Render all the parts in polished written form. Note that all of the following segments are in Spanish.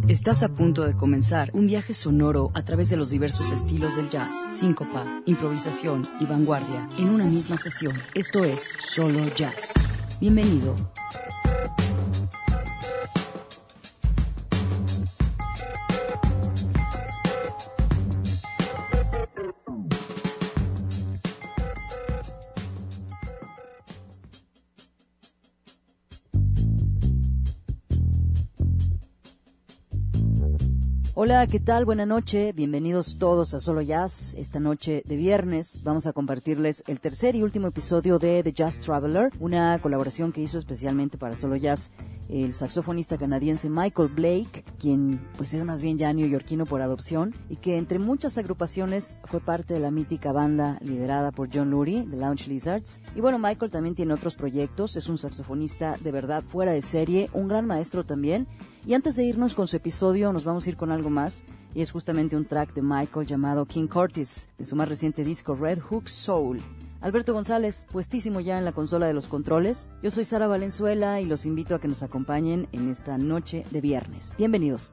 Estás a punto de comenzar un viaje sonoro a través de los diversos estilos del jazz, síncopa, improvisación y vanguardia en una misma sesión. Esto es Solo Jazz. Bienvenido. Hola, ¿qué tal? Buenas noches, bienvenidos todos a Solo Jazz. Esta noche de viernes vamos a compartirles el tercer y último episodio de The Jazz Traveler, una colaboración que hizo especialmente para Solo Jazz el saxofonista canadiense Michael Blake, quien pues es más bien ya neoyorquino por adopción y que entre muchas agrupaciones fue parte de la mítica banda liderada por John Lurie, The Lounge Lizards. Y bueno, Michael también tiene otros proyectos, es un saxofonista de verdad fuera de serie, un gran maestro también. Y antes de irnos con su episodio, nos vamos a ir con algo más, y es justamente un track de Michael llamado King Curtis, de su más reciente disco Red Hook Soul. Alberto González, puestísimo ya en la consola de los controles. Yo soy Sara Valenzuela y los invito a que nos acompañen en esta noche de viernes. Bienvenidos.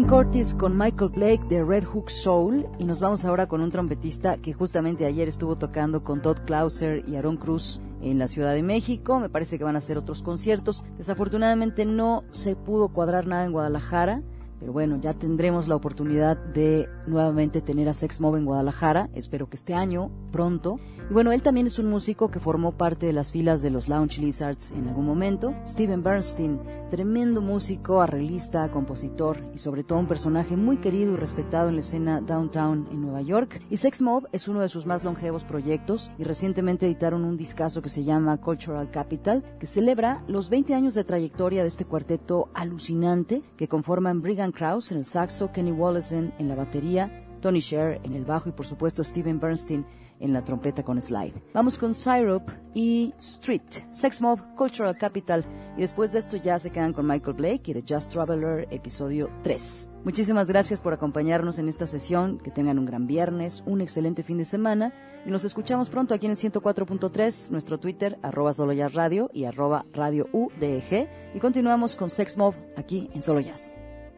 Curtis con Michael Blake de Red Hook Soul, y nos vamos ahora con un trompetista que justamente ayer estuvo tocando con Todd Clauser y Aaron Cruz en la Ciudad de México. Me parece que van a hacer otros conciertos. Desafortunadamente no se pudo cuadrar nada en Guadalajara, pero bueno, ya tendremos la oportunidad de nuevamente tener a Sex Mob en Guadalajara, espero que este año, pronto. Y bueno, él también es un músico que formó parte de las filas de los Lounge Lizards en algún momento. Steven Bernstein, tremendo músico, arreglista, compositor y sobre todo un personaje muy querido y respetado en la escena downtown en Nueva York. Y Sex Mob es uno de sus más longevos proyectos y recientemente editaron un discazo que se llama Cultural Capital, que celebra los 20 años de trayectoria de este cuarteto alucinante que conforman Brigham Krause en el saxo, Kenny Wollesen en la batería, Tony Sher en el bajo y por supuesto Steven Bernstein en la trompeta con slide. Vamos con Syrup y Street, Sex Mob, Cultural Capital, y después de esto ya se quedan con Michael Blake y The Just Traveler, episodio 3. Muchísimas gracias por acompañarnos en esta sesión, que tengan un gran viernes, un excelente fin de semana, y nos escuchamos pronto aquí en el 104.3, nuestro Twitter, @SoloJazzRadio y @RadioUDEG, y continuamos con Sex Mob aquí en Solo Jazz.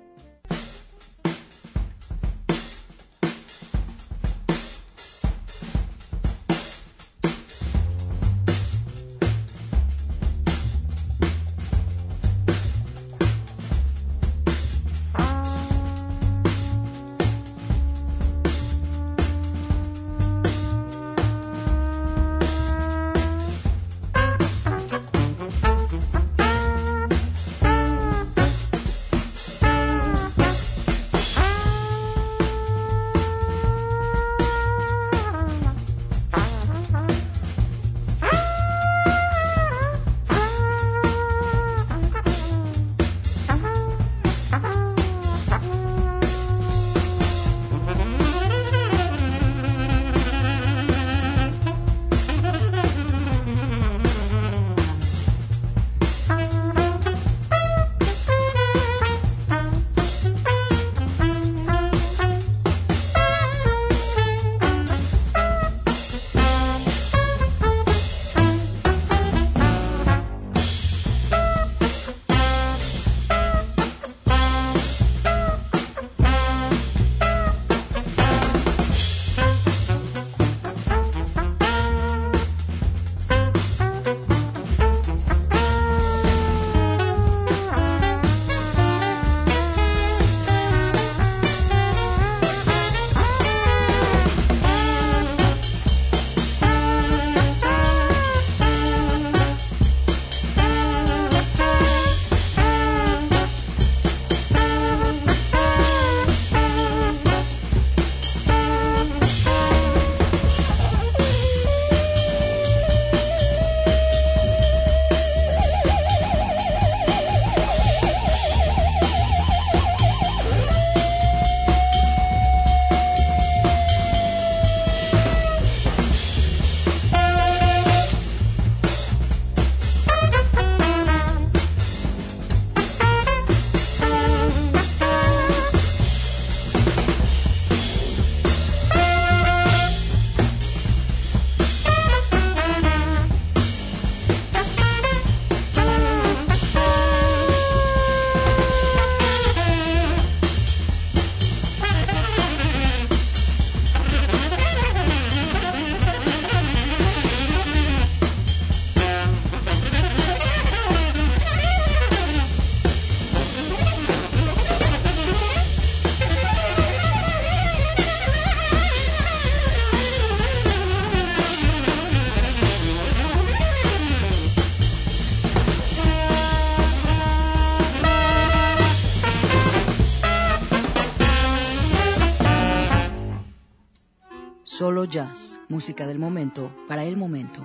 Solo Jazz, música del momento para el momento.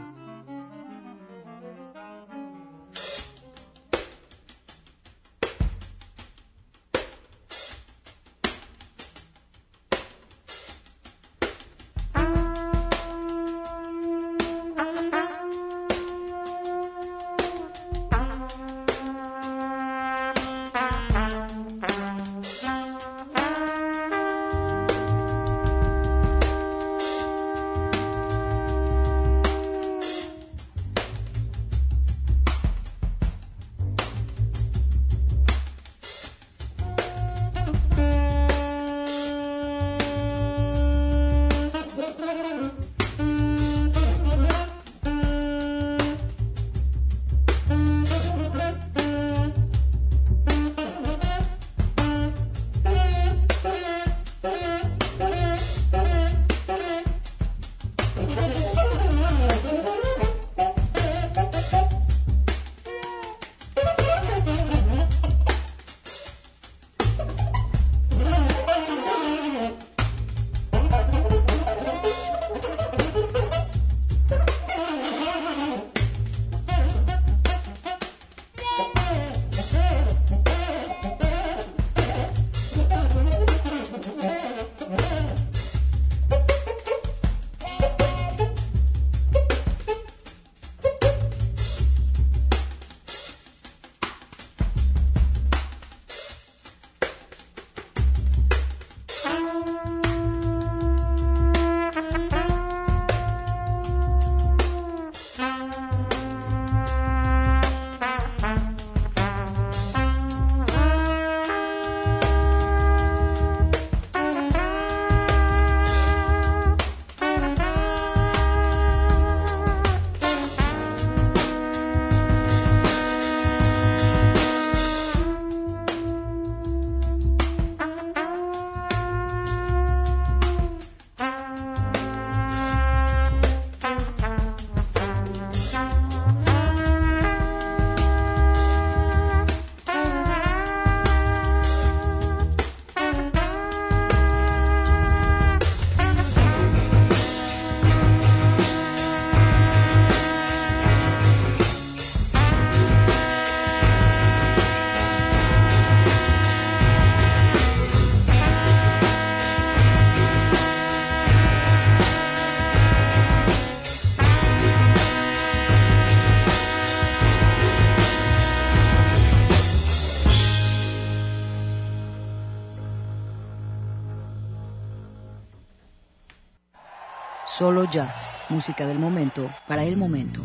Solo Jazz, música del momento, para el momento.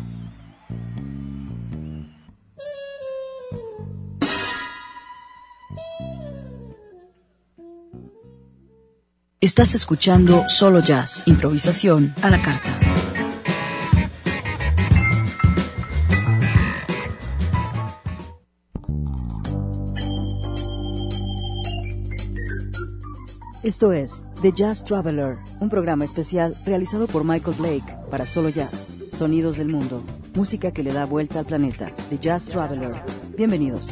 Estás escuchando Solo Jazz, improvisación a la carta. Esto es The Jazz Traveler, un programa especial realizado por Michael Blake para Solo Jazz, sonidos del mundo, música que le da vuelta al planeta. The Jazz Traveler. Bienvenidos.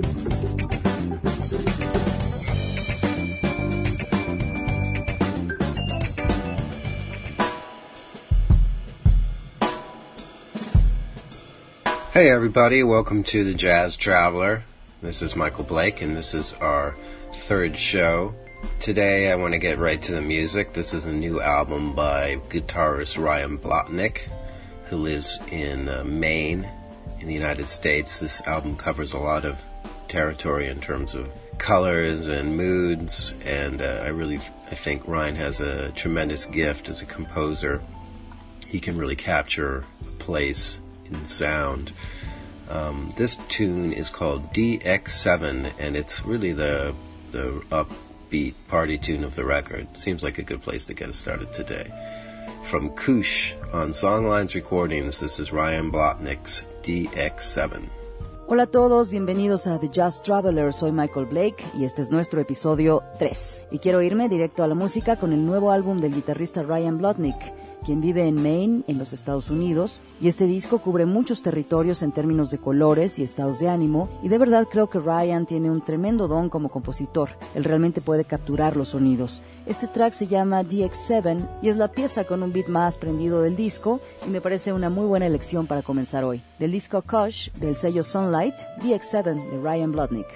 Hey everybody, welcome to the Jazz Traveler. This is Michael Blake and this is our third show. Today I want to get right to the music. This is a new album by guitarist Ryan Blotnick, who lives in Maine in the United States. This album covers a lot of territory in terms of colors and moods, and I think Ryan has a tremendous gift as a composer. He can really capture a place in sound. This tune is called DX7, and it's really the upbeat party tune of the record. Seems like a good place to get us started today. From Koosh on Songlines Recordings, this is Ryan Blotnick's DX7. Hola a todos, bienvenidos a The Jazz Traveler. Soy Michael Blake y este es nuestro episodio 3. Y quiero irme directo a la música con el nuevo álbum del guitarrista Ryan Blotnick, quien vive en Maine, en los Estados Unidos, y este disco cubre muchos territorios en términos de colores y estados de ánimo, y de verdad creo que Ryan tiene un tremendo don como compositor. Él realmente puede capturar los sonidos. Este track se llama DX7 y es la pieza con un beat más prendido del disco, y me parece una muy buena elección para comenzar hoy. Del disco Kush, del sello Sunlight, DX7 de Ryan Blotnick.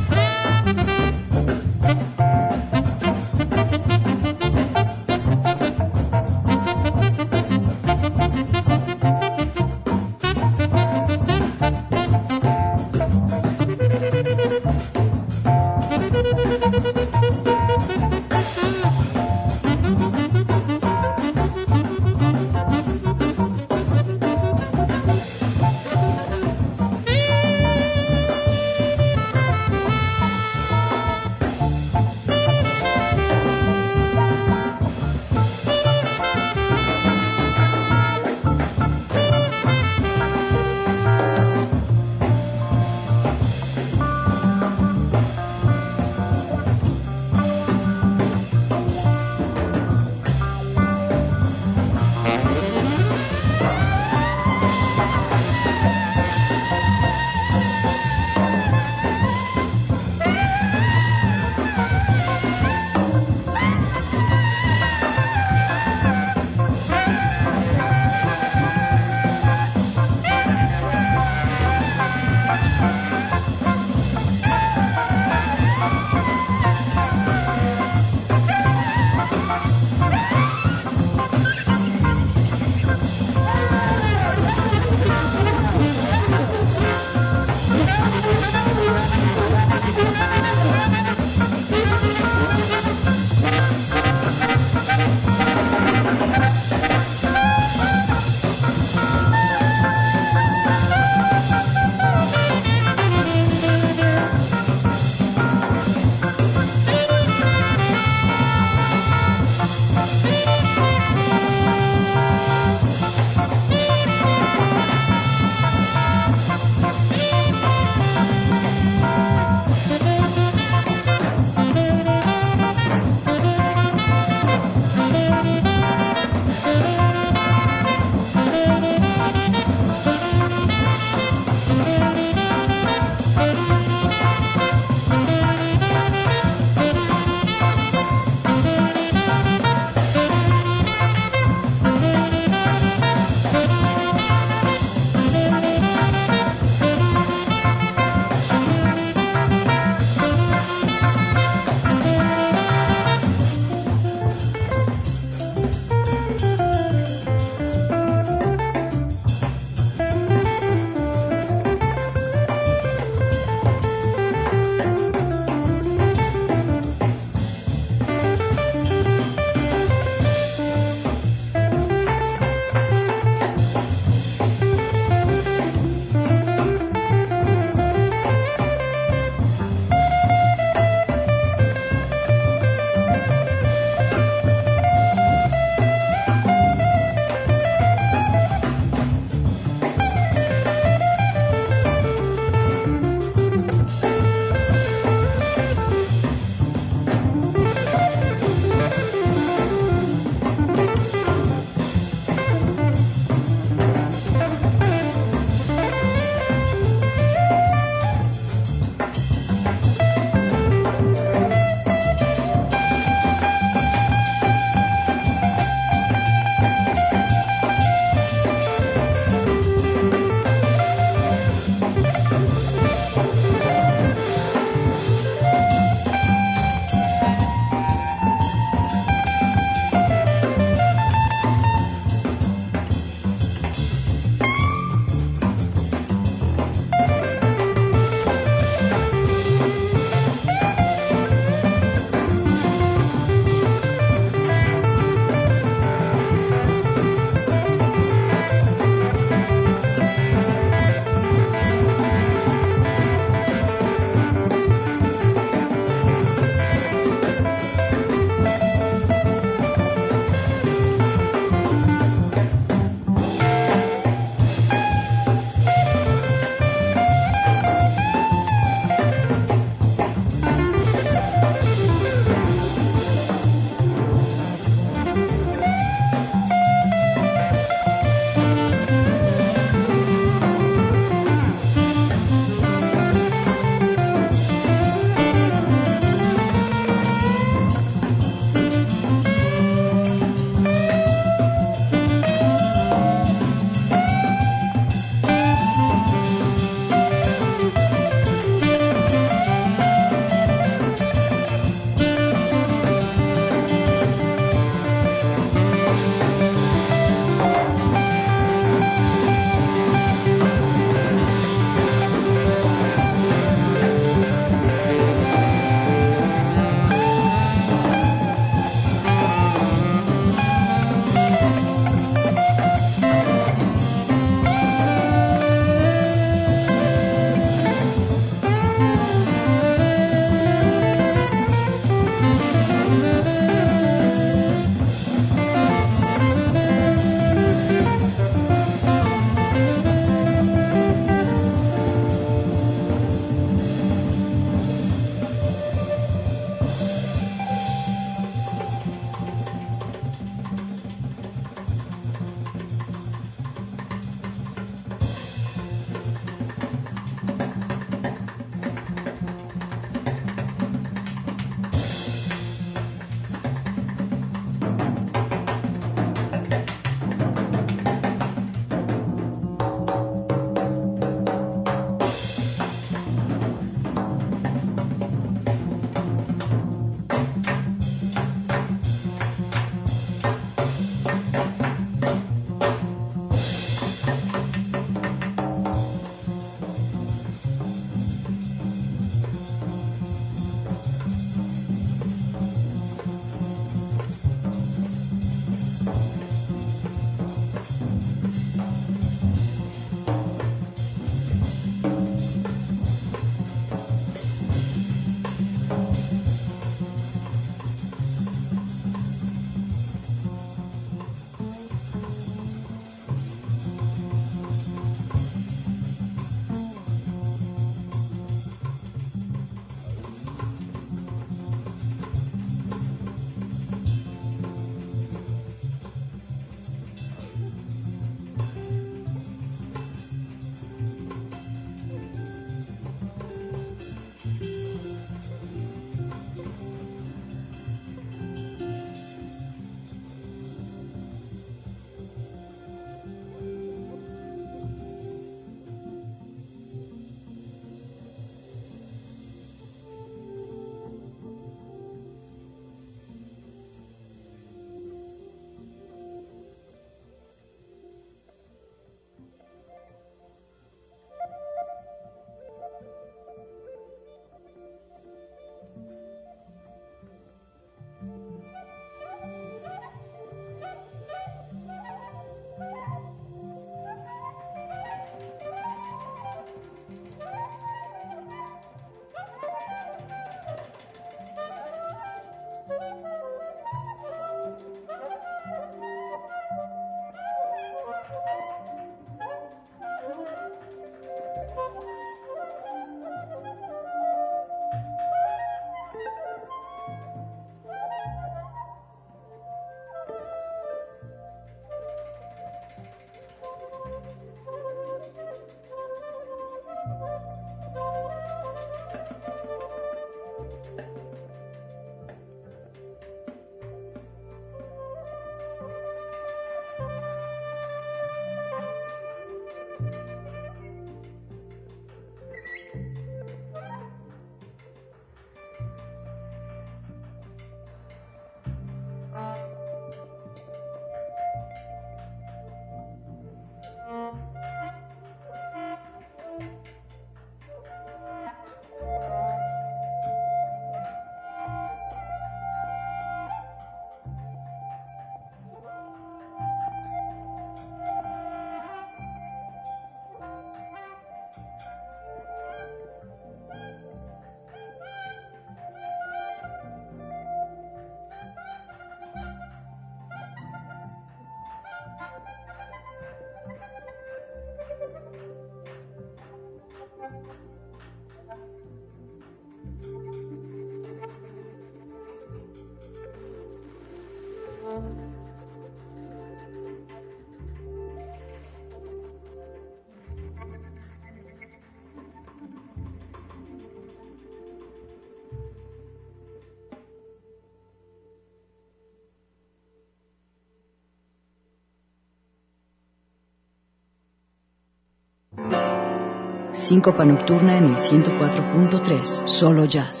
Síncopa nocturna en el 104.3, solo jazz.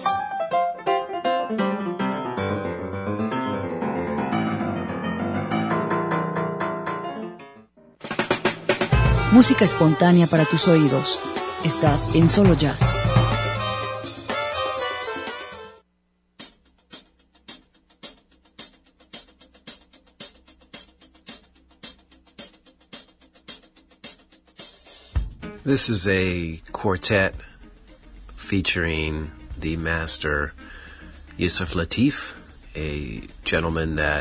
Música espontánea para tus oídos. Estás en Solo Jazz. This is a quartet featuring the master Yusef Lateef, a gentleman that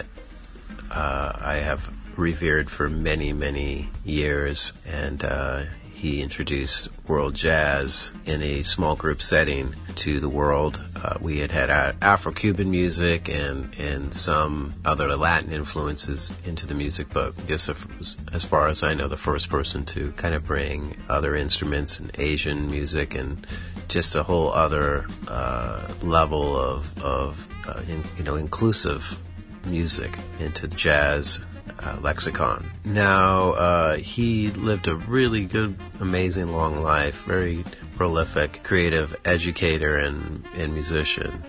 I have revered for many, many years, and he introduced world jazz in a small group setting to the world. We had Afro-Cuban music and some other Latin influences into the music, but Yusef was, as far as I know, the first person to kind of bring other instruments and Asian music and just a whole other level of inclusive music into the jazz lexicon. Now, he lived a really good, amazing long life, very prolific, creative educator and musician.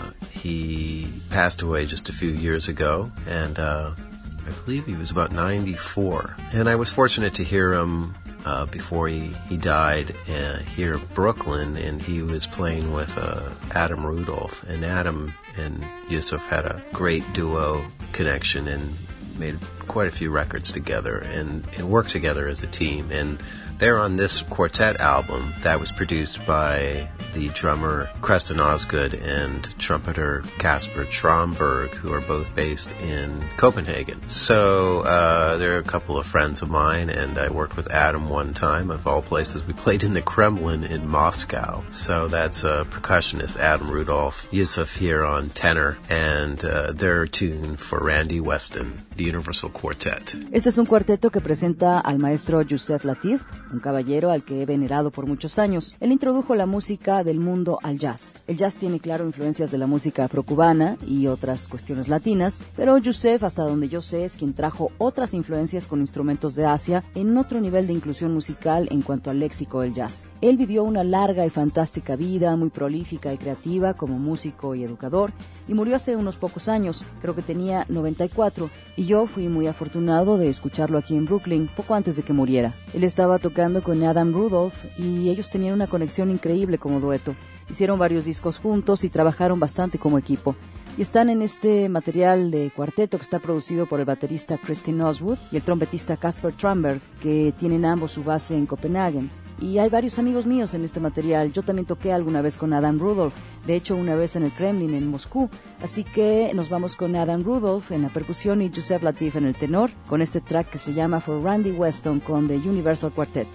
He passed away just a few years ago, and I believe he was about 94. And I was fortunate to hear him before he died here in Brooklyn, and he was playing with Adam Rudolph. And Adam and Yusef had a great duo connection and made quite a few records together and worked together as a team. And they're on this quartet album that was produced by the drummer Creston Osgood and trumpeter Casper Tromberg, who are both based in Copenhagen. So they're a couple of friends of mine, and I worked with Adam one time. Of all places, we played in the Kremlin in Moscow. So that's percussionist Adam Rudolph, Yusef here on tenor, and their tune for Randy Weston, the Universal Quartet. Este es un cuarteto que presenta al maestro Yusef Lateef, un caballero al que he venerado por muchos años. Él introdujo la música del mundo al jazz. El jazz tiene, claro, influencias de la música afrocubana y otras cuestiones latinas, pero Yusef, hasta donde yo sé, es quien trajo otras influencias con instrumentos de Asia en otro nivel de inclusión musical en cuanto al léxico del jazz. Él vivió una larga y fantástica vida, muy prolífica y creativa como músico y educador, y murió hace unos pocos años, creo que tenía 94, y yo fui muy afortunado de escucharlo aquí en Brooklyn poco antes de que muriera. Él estaba tocando con Adam Rudolph y ellos tenían una conexión increíble como dueto. Hicieron varios discos juntos y trabajaron bastante como equipo. Y están en este material de cuarteto que está producido por el baterista Creston Osgood y el trompetista Casper Tromberg, que tienen ambos su base en Copenhague. Y hay varios amigos míos en este material. Yo también toqué alguna vez con Adam Rudolph, de hecho una vez en el Kremlin en Moscú. Así que nos vamos con Adam Rudolph en la percusión y Yusef Lateef en el tenor, con este track que se llama For Randy Weston con The Universal Quartet.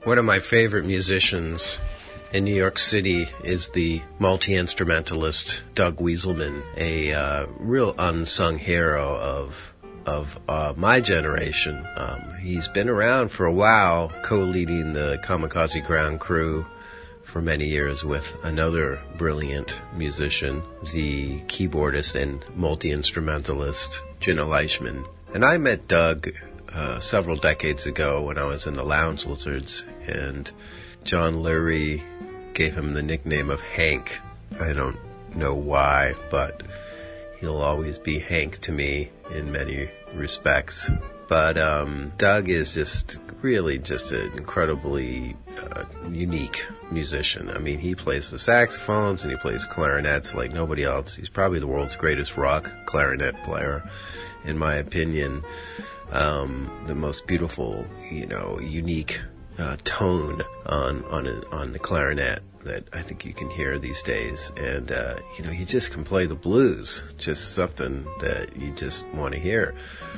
One of my favorite musicians in New York City is the multi-instrumentalist Doug Wieselman, a real unsung hero of my generation. He's been around for a while, co-leading the Kamikaze Ground Crew for many years with another brilliant musician, the keyboardist and multi-instrumentalist Gina Leishman. And I met Doug several decades ago when I was in the Lounge Lizards, and John Lurie gave him the nickname of Hank. I don't know why, but he'll always be Hank to me in many respects. But Doug is just really just an incredibly unique musician. I mean, he plays the saxophones and he plays clarinets like nobody else. He's probably the world's greatest rock clarinet player, in my opinion. The most beautiful, unique tone on the clarinet that I think you can hear these days. And, he just can play the blues, just something that you just want to hear,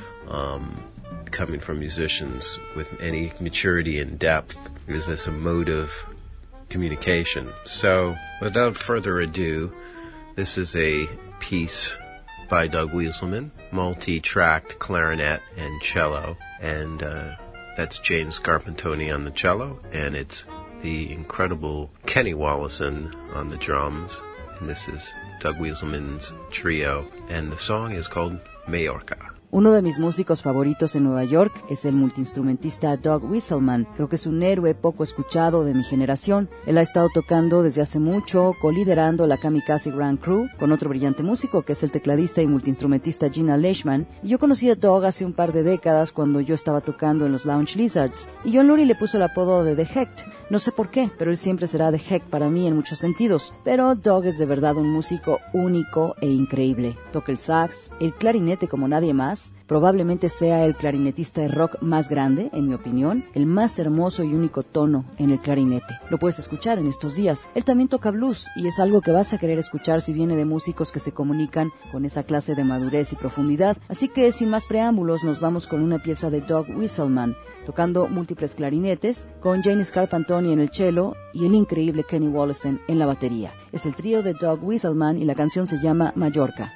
coming from musicians with any maturity and depth, because it's a mode of communication. So, without further ado, this is a piece by Doug Wieselman, multi-tracked clarinet and cello, and that's Jane Scarpantoni on the cello, and it's the incredible Kenny Wollesen on the drums, and this is Doug Wieselman's trio, and the song is called Majorca. Uno de mis músicos favoritos en Nueva York es el multiinstrumentista Doug Wieselman. Creo que es un héroe poco escuchado de mi generación. Él ha estado tocando desde hace mucho, coliderando la Kamikaze Grand Crew con otro brillante músico que es el tecladista y multiinstrumentista Gina Leishman. Y yo conocí a Doug hace un par de décadas cuando yo estaba tocando en los Lounge Lizards. Y John Lurie le puso el apodo de The Hecht. No sé por qué, pero él siempre será The Heck para mí en muchos sentidos. Pero Doug es de verdad un músico único e increíble. Toca el sax, el clarinete como nadie más. Probablemente sea el clarinetista de rock más grande, en mi opinión, el más hermoso y único tono en el clarinete. Lo puedes escuchar en estos días. Él también toca blues y es algo que vas a querer escuchar si viene de músicos que se comunican con esa clase de madurez y profundidad. Así que sin más preámbulos nos vamos con una pieza de Doug Wieselman, tocando múltiples clarinetes, con Jane Scarpantoni en el cello y el increíble Kenny Wollesen en la batería. Es el trío de Doug Wieselman y la canción se llama Majorca.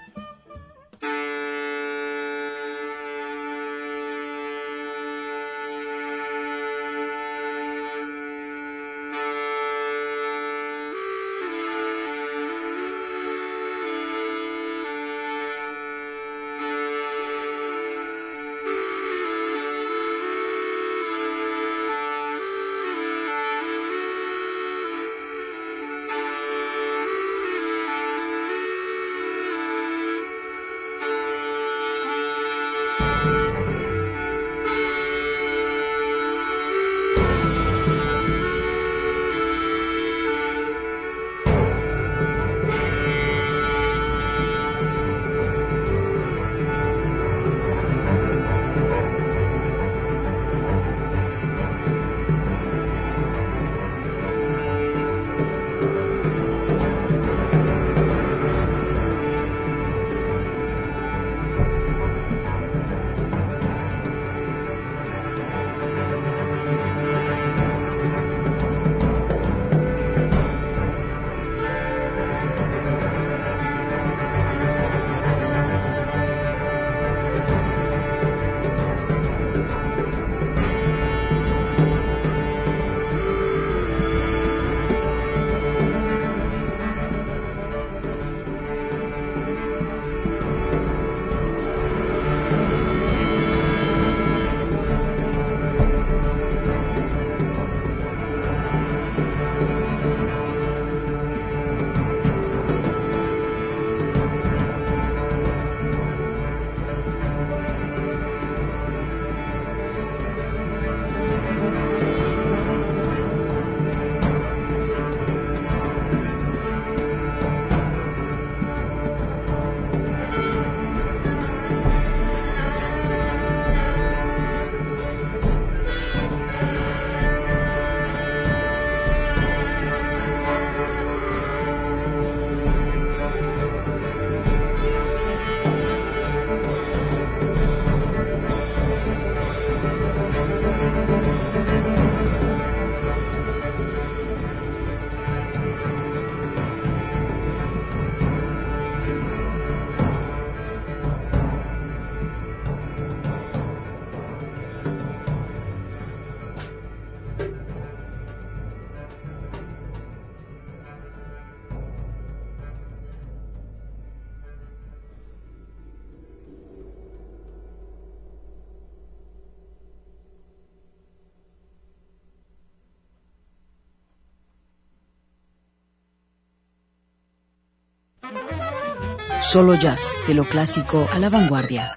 Solo Jazz, de lo clásico a la vanguardia.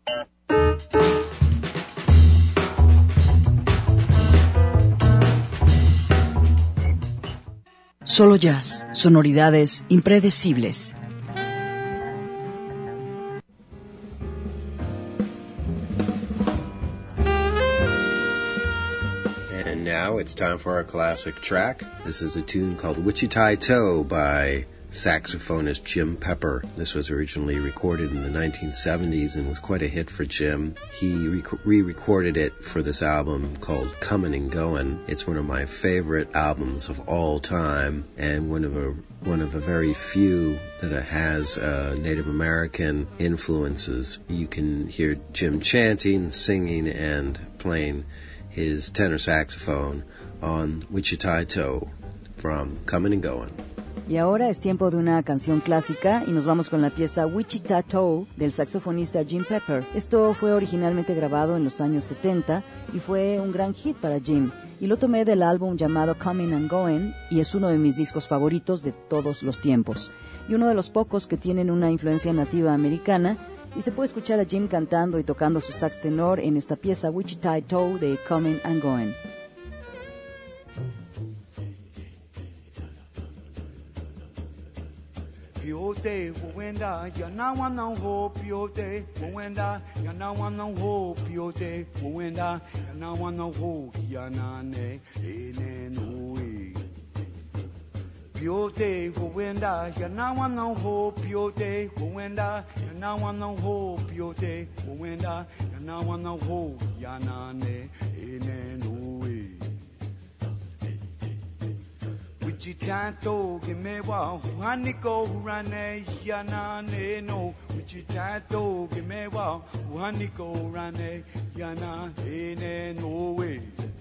Solo Jazz, sonoridades impredecibles. And now it's time for our classic track. This is a tune called Wichita Toe by saxophonist Jim Pepper. This was originally recorded in the 1970s and was quite a hit for Jim. He re-recorded it for this album called Comin' and Goin'. It's one of my favorite albums of all time and one of a very few that has Native American influences. You can hear Jim chanting, singing, and playing his tenor saxophone on Wichita Toe from Comin' and Goin'. Y ahora es tiempo de una canción clásica y nos vamos con la pieza Wichita Toe del saxofonista Jim Pepper. Esto fue originalmente grabado en los años 70 y fue un gran hit para Jim. Y lo tomé del álbum llamado Comin' and Goin' y es uno de mis discos favoritos de todos los tiempos. Y uno de los pocos que tienen una influencia nativa americana y se puede escuchar a Jim cantando y tocando su sax tenor en esta pieza Wichita Toe de Comin' and Goin'. Piote, wenda, yana wana ho, piote, wenda, yana wana ho, piote, wenda, yana wana ho, yana ne, ene noe. Piote, wenda, yana wana ho, piote, wenda, yana wana ho, piote, wenda, yana wana ho, yana ne, ene noe. Wichita Toe, give me wa, Juanico, Rane, Yana, no. Wichita Toe, give me wa, Juanico, Rane, Yana, no way.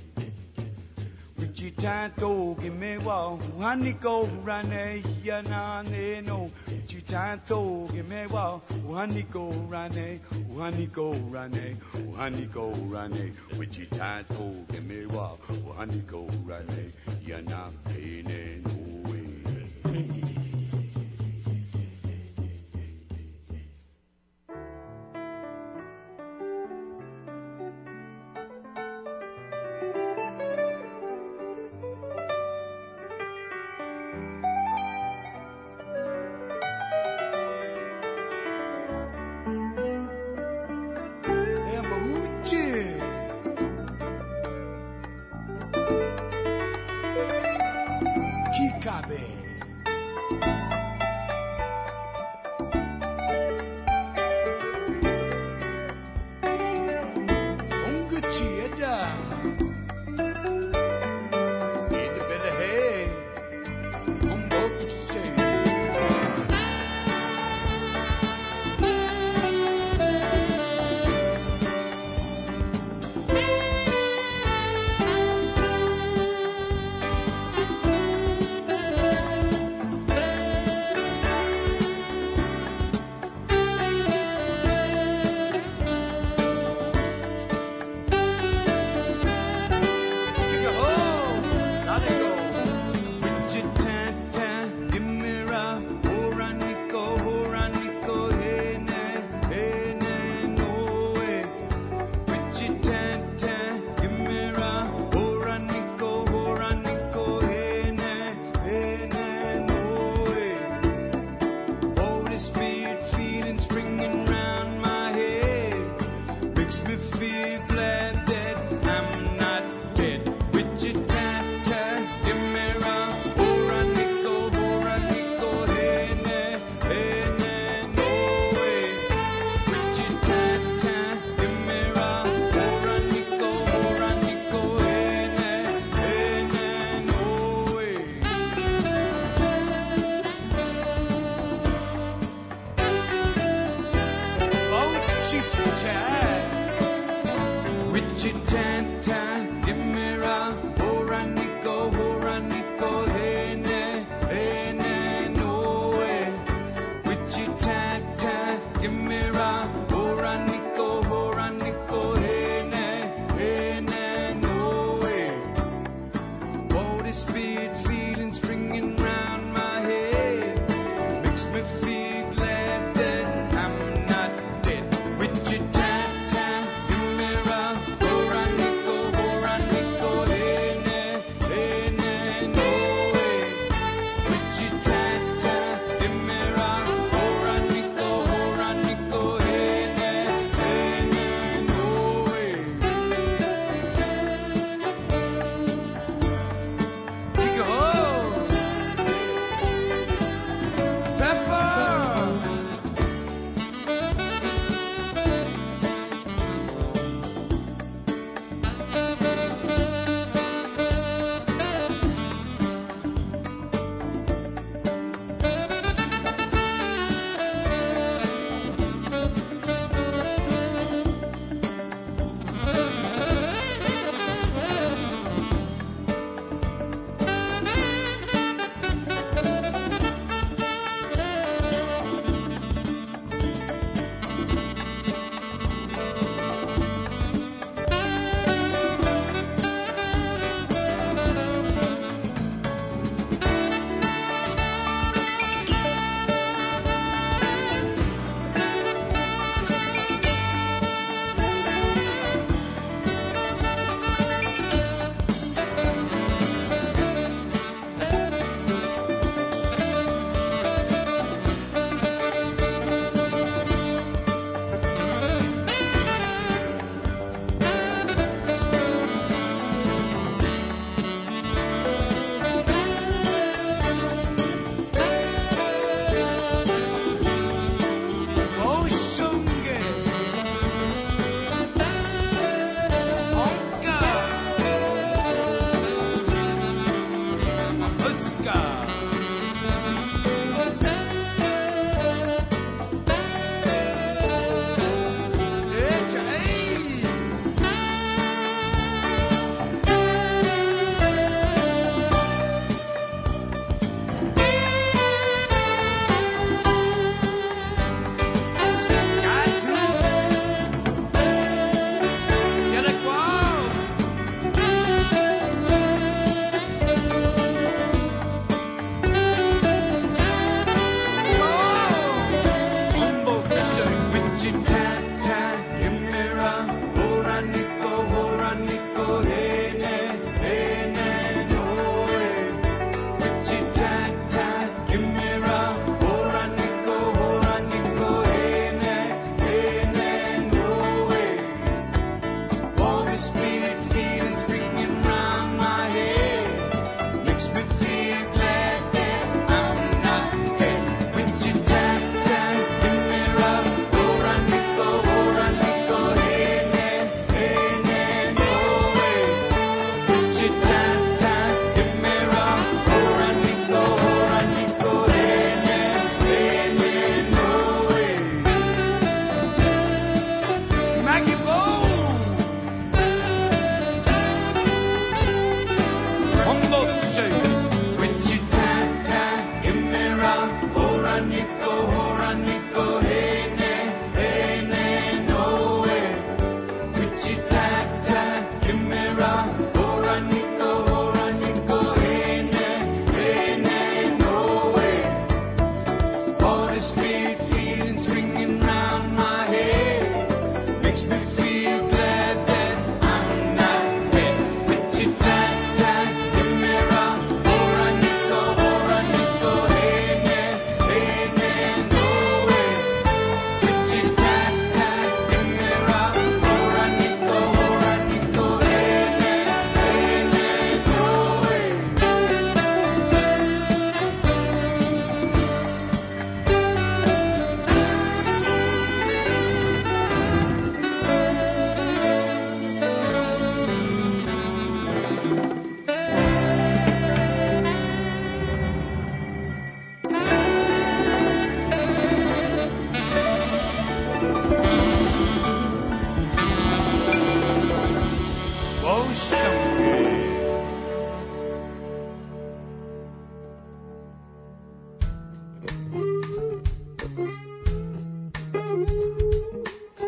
Wichita Toe, give me wa, Juanico, Rane, Yana, no. Wichita Toe, give me wa, Juanico, Rane, Juanico, Rane, Juanico, Rane. Wichita Toe, give me wa, Juanico, Rane, Yana, no way.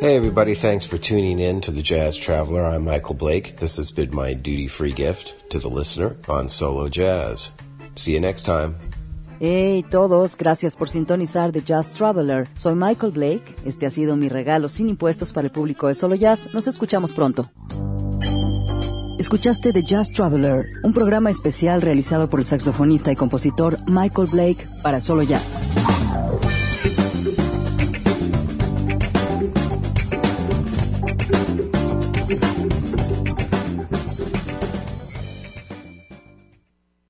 Hey everybody, thanks for tuning in to The Jazz Traveler. I'm Michael Blake. This has been my duty-free gift to the listener on Solo Jazz. See you next time. Hey todos, gracias por sintonizar The Jazz Traveler. Soy Michael Blake. Este ha sido mi regalo sin impuestos para el público de Solo Jazz. Nos escuchamos pronto. Escuchaste The Jazz Traveler, un programa especial realizado por el saxofonista y compositor Michael Blake para Solo Jazz.